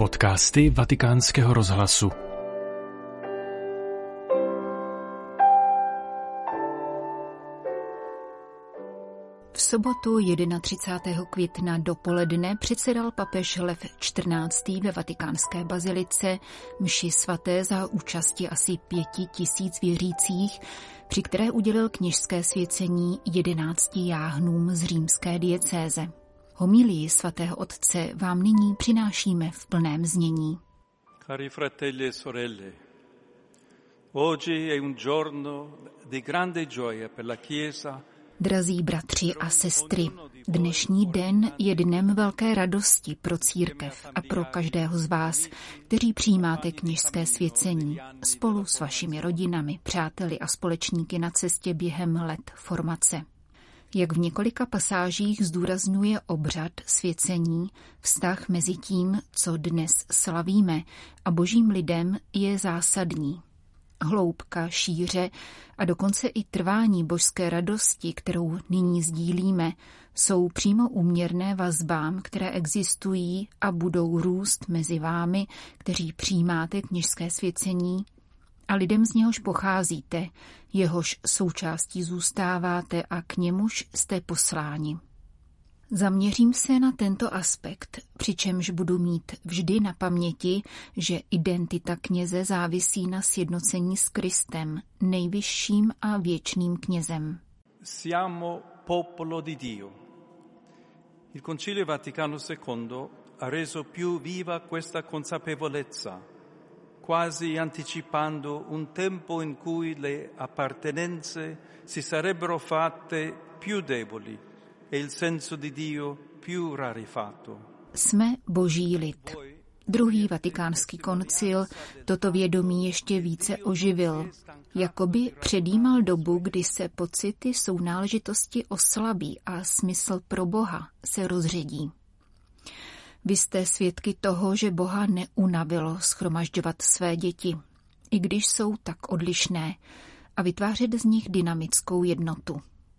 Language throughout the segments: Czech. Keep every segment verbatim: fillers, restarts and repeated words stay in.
Podcasty Vatikánského rozhlasu. V sobotu třicátého prvního května dopoledne předsedal papež Lev čtrnáctý ve vatikánské bazilice mši svaté za účasti asi pěti tisíc věřících, při které udělil kněžské svěcení jedenácti jáhnům z římské diecéze. Homilii svatého otce vám nyní přinášíme v plném znění. Cari fratelli e sorelle, oggi è un giorno di grande gioia per la Chiesa. Drazí bratři a sestry, dnešní den je dnem velké radosti pro církev a pro každého z vás, kteří přijímáte kněžské svěcení spolu s vašimi rodinami, přáteli a společníky na cestě během let formace. Jak v několika pasážích zdůrazňuje obřad svěcení, vztah mezi tím, co dnes slavíme, a božím lidem je zásadní. Hloubka, šíře a dokonce i trvání božské radosti, kterou nyní sdílíme, jsou přímo úměrné vazbám, které existují a budou růst mezi vámi, kteří přijímáte kněžské svěcení, a lidem z něhož pocházíte, jehož součástí zůstáváte a k němuž jste posláni. Zaměřím se na tento aspekt, přičemž budu mít vždy na paměti, že identita kněze závisí na sjednocení s Kristem, nejvyšším a věčným knězem. Siamo popolo di Dio. Il Concilio Vaticano secondo ha reso più viva questa consapevolezza, quasi anticipando un tempo in cui le appartenenze si sarebbero fatte più deboli e il senso di Dio più rarefatto. Jsme boží lid. Druhý vatikánský koncil toto vědomí ještě více oživil, jakoby předjímal dobu, kdy se pocity sounáležitosti oslabí a smysl pro Boha se rozředí. Vy jste svědky toho, že Boha neunavilo shromažďovat své děti, i když jsou tak odlišné, a vytvářet z nich dynamickou jednotu.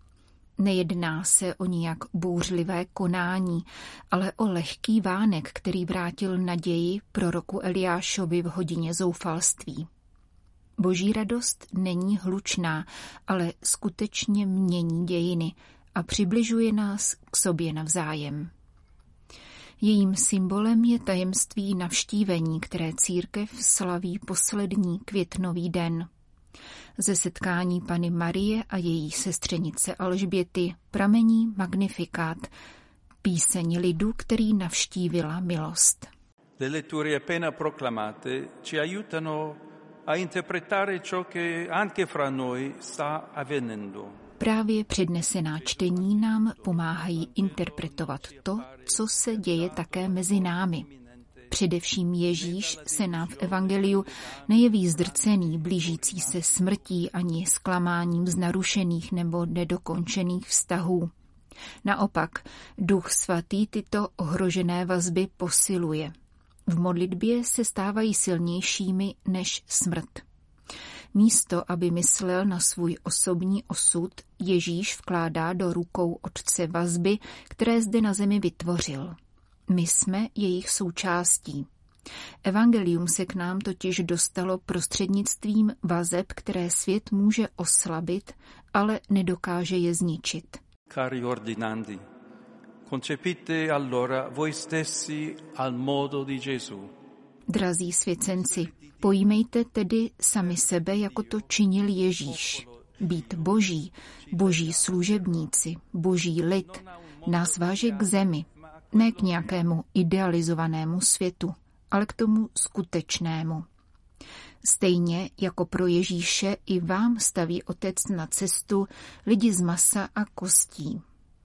Nejedná se o nijak bouřlivé konání, ale o lehký vánek, který vrátil naději proroku Eliášovi v hodině zoufalství. Boží radost není hlučná, ale skutečně mění dějiny a přibližuje nás k sobě navzájem. Jejím symbolem je tajemství navštívení, které církev slaví poslední květnový den. Ze setkání Panny Marie a její sestřenice Alžběty pramení Magnifikát, píseň lidu, který navštívila milost. Le letture appena proclamate ci aiutano a interpretare ciò che anche fra noi sta avvenendo. Právě přednesená čtení nám pomáhají interpretovat to, co se děje také mezi námi. Především Ježíš se nám v evangeliu nejeví zdrcený, blížící se smrtí ani zklamáním z narušených nebo nedokončených vztahů. Naopak, Duch Svatý tyto ohrožené vazby posiluje. V modlitbě se stávají silnějšími než smrt. Místo, aby myslel na svůj osobní osud, Ježíš vkládá do rukou Otce vazby, které zde na zemi vytvořil. My jsme jejich součástí. Evangelium se k nám totiž dostalo prostřednictvím vazeb, které svět může oslabit, ale nedokáže je zničit. Cari ordinandi, concepite allora voi stessi al modo di Gesù. Drazí svěcenci, pojímejte tedy sami sebe, jako to činil Ježíš. Být boží, boží služebníci, boží lid, nás váže k zemi, ne k nějakému idealizovanému světu, ale k tomu skutečnému. Stejně jako pro Ježíše i vám staví Otec na cestu lidi z masa a kostí.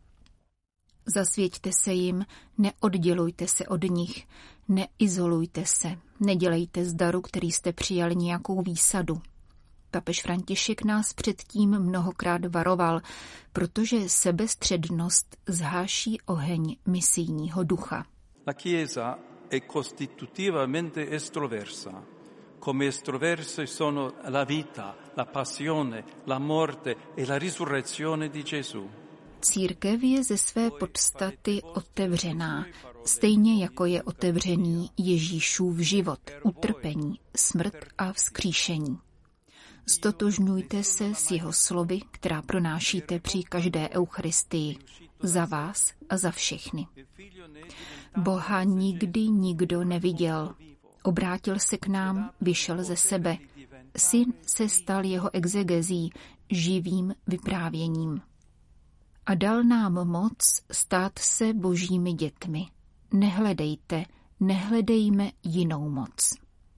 Zasvěťte se jim, neoddělujte se od nich, neizolujte se, nedělejte z daru, který jste přijali, nějakou výsadu. Papež František nás předtím mnohokrát varoval, protože sebestřednost zháší oheň misijního ducha. La Chiesa è costitutivamente estroversa, come estroverse sono la vita, la passione, la morte e la risurrezione di Gesù. Církev je ze své podstaty otevřená, stejně jako je otevřený Ježíšův život, utrpení, smrt a vzkříšení. Stotožňujte se s jeho slovy, která pronášíte při každé eucharistii, za vás a za všechny. Boha nikdy nikdo neviděl. Obrátil se k nám, vyšel ze sebe. Syn se stal jeho exegezí, živým vyprávěním. A dal nám moc stát se božími dětmi. Nehledejte, nehledejme jinou moc.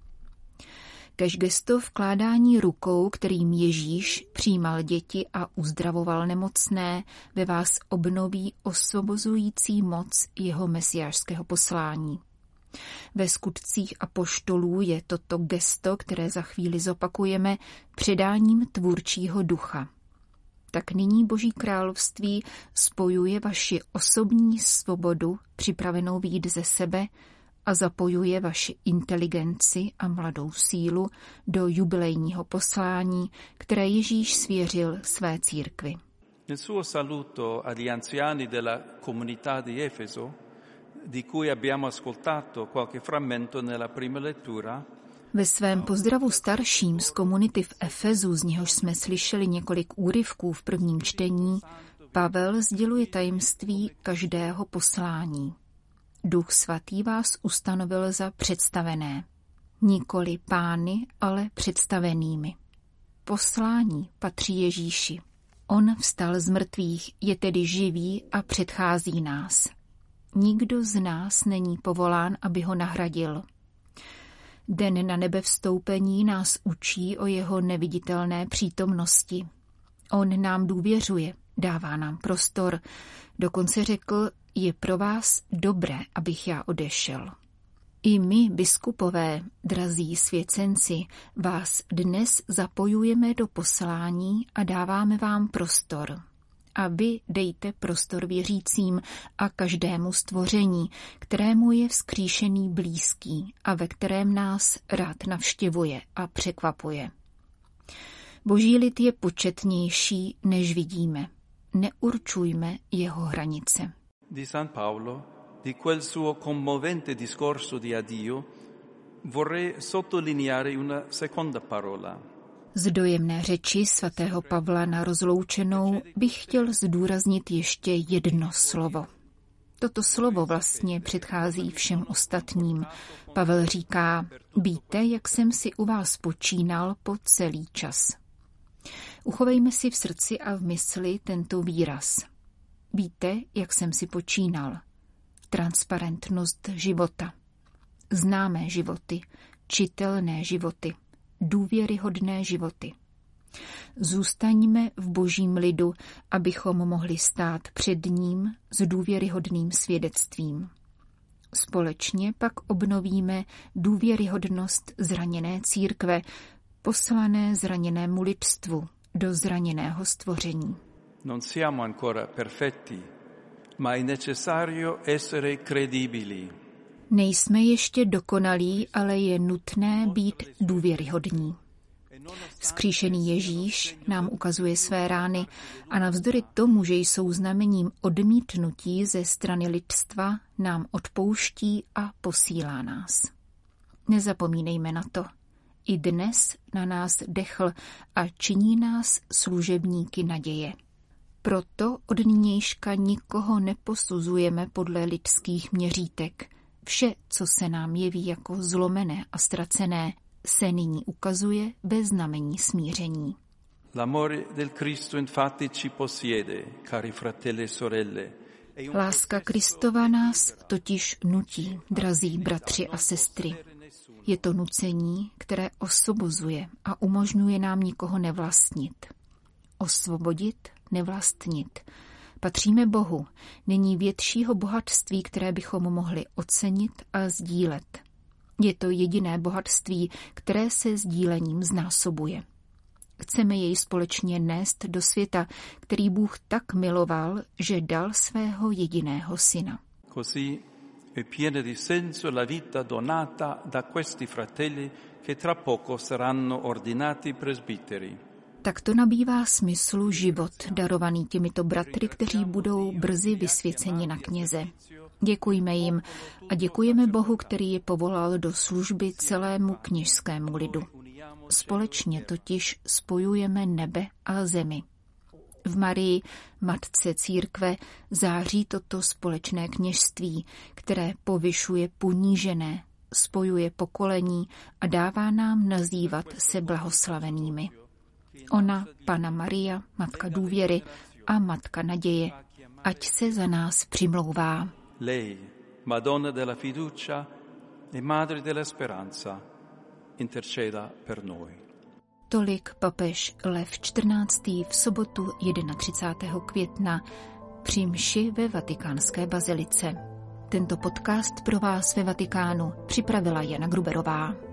Kéž gesto vkládání rukou, kterým Ježíš přijímal děti a uzdravoval nemocné, ve vás obnoví osvobozující moc jeho mesiášského poslání. Ve skutcích apoštolů je toto gesto, které za chvíli zopakujeme, předáním tvůrčího ducha. Tak nyní Boží království spojuje vaši osobní svobodu, připravenou vyjít ze sebe, a zapojuje vaši inteligenci a mladou sílu do jubilejního poslání, které Ježíš svěřil své církvi. Nel suo saluto agli anziani della comunità di Efeso, di cui abbiamo ascoltato qualche frammento nella prima lettura, ve svém pozdravu starším z komunity v Efezu, z něhož jsme slyšeli několik úryvků v prvním čtení, Pavel sděluje tajemství každého poslání. Duch svatý vás ustanovil za představené. Nikoli pány, ale představenými. Poslání patří Ježíši. On vstal z mrtvých, je tedy živý a předchází nás. Nikdo z nás není povolán, aby ho nahradil. Den na nebevstoupení nás učí o jeho neviditelné přítomnosti. On nám důvěřuje, dává nám prostor, dokonce řekl, je pro vás dobré, abych já odešel. I my, biskupové, drazí svěcenci, vás dnes zapojujeme do poslání a dáváme vám prostor. A vy dejte prostor věřícím a každému stvoření, kterému je vzkříšený blízký a ve kterém nás rád navštěvuje a překvapuje. Boží lid je početnější, než vidíme. Neurčujme jeho hranice. Di San Paolo, di quel suo commovente discorso di addio, vorrei sottolineare una seconda parola. Z dojemné řeči svatého Pavla na rozloučenou bych chtěl zdůraznit ještě jedno slovo. Toto slovo vlastně předchází všem ostatním. Pavel říká, víte, jak jsem si u vás počínal po celý čas. Uchovejme si v srdci a v mysli tento výraz. Víte, jak jsem si počínal. Transparentnost života. Známé životy, čitelné životy, důvěryhodné životy. Zůstaňme v božím lidu, abychom mohli stát před ním s důvěryhodným svědectvím. Společně pak obnovíme důvěryhodnost zraněné církve, poslané zraněnému lidstvu do zraněného stvoření. Non siamo ancora perfetti, ma è necessario essere credibili. Nejsme ještě dokonalí, ale je nutné být důvěryhodní. Vzkříšený Ježíš nám ukazuje své rány a navzdory tomu, že jsou znamením odmítnutí ze strany lidstva, nám odpouští a posílá nás. Nezapomínejme na to. I dnes na nás dechl a činí nás služebníky naděje. Proto od nynějška nikoho neposuzujeme podle lidských měřítek. Vše, co se nám jeví jako zlomené a ztracené, se nyní ukazuje ve znamení smíření. L'amore del Cristo infatti ci possiede, cari fratelli e sorelle. Láska Kristova nás totiž nutí, drazí bratři a sestry. Je to nucení, které osvobozuje a umožňuje nám nikoho nevlastnit. Osvobodit, nevlastnit. Patříme Bohu, není většího bohatství, které bychom mohli ocenit a sdílet. Je to jediné bohatství, které se sdílením znásobuje. Chceme jej společně nést do světa, který Bůh tak miloval, že dal svého jediného syna. Così è piena di senso la vita donata da questi fratelli che tra poco saranno ordinati presbiteri. Tak to nabývá smyslu život, darovaný těmito bratry, kteří budou brzy vysvěceni na kněze. Děkujme jim a děkujeme Bohu, který je povolal do služby celému kněžskému lidu. Společně totiž spojujeme nebe a zemi. V Marii, matce církve, září toto společné kněžství, které povyšuje ponížené, spojuje pokolení a dává nám nazývat se blahoslavenými. Ona, Panna Maria, matka důvěry a matka naděje, ať se za nás přimlouvá. Lei, Madonna della fiducia e Madre della speranza, interceda per noi. Tolik papež Lev čtrnáctý v sobotu třicátého prvního května při mši ve Vatikánské bazilice. Tento podcast pro vás ve Vatikánu připravila Jana Gruberová.